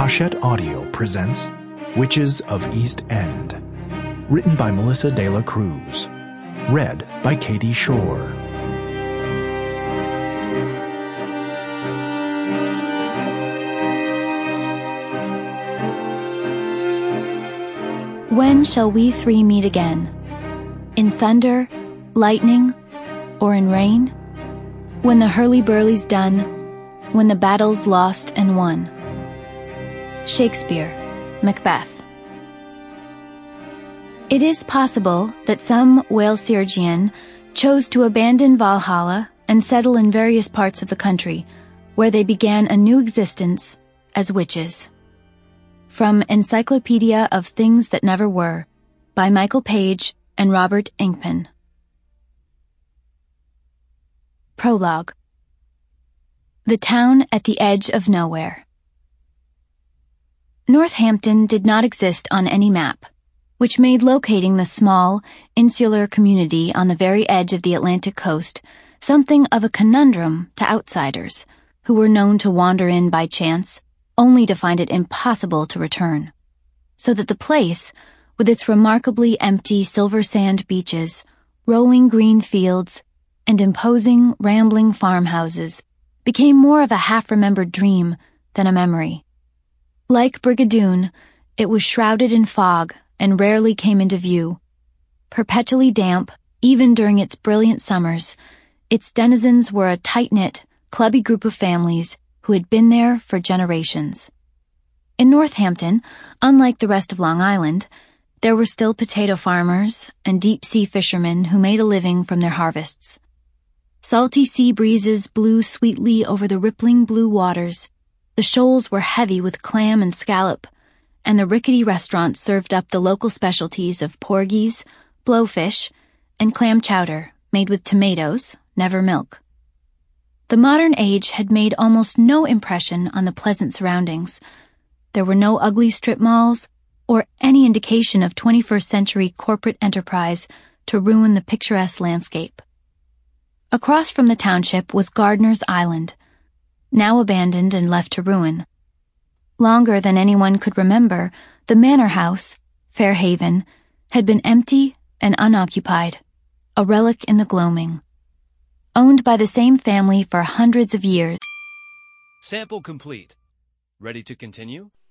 Hachette Audio presents Witches of East End, written by Melissa De La Cruz, read by Katie Shore. When shall we three meet again? In thunder, lightning, or in rain? When the hurly-burly's done, when the battle's lost and won. Shakespeare, Macbeth. It is possible that some Waelsirgian chose to abandon Valhalla and settle in various parts of the country, where they began a new existence as witches. From Encyclopedia of Things That Never Were, by Michael Page and Robert Inkpen. Prologue. The town at the edge of nowhere. Northampton did not exist on any map, which made locating the small, insular community on the very edge of the Atlantic coast something of a conundrum to outsiders, who were known to wander in by chance, only to find it impossible to return. So that the place, with its remarkably empty silver sand beaches, rolling green fields, and imposing, rambling farmhouses, became more of a half-remembered dream than a memory. Like Brigadoon, it was shrouded in fog and rarely came into view. Perpetually damp, even during its brilliant summers, its denizens were a tight-knit, clubby group of families who had been there for generations. In Northampton, unlike the rest of Long Island, there were still potato farmers and deep-sea fishermen who made a living from their harvests. Salty sea breezes blew sweetly over the rippling blue waters, the shoals were heavy with clam and scallop, and the rickety restaurants served up the local specialties of porgies, blowfish, and clam chowder made with tomatoes, never milk. The modern age had made almost no impression on the pleasant surroundings. There were no ugly strip malls or any indication of 21st century corporate enterprise to ruin the picturesque landscape. Across from the township was Gardiner's Island, now abandoned and left to ruin. Longer than anyone could remember, the manor house, Fairhaven, had been empty and unoccupied, a relic in the gloaming. Owned by the same family for hundreds of years. Sample complete. Ready to continue?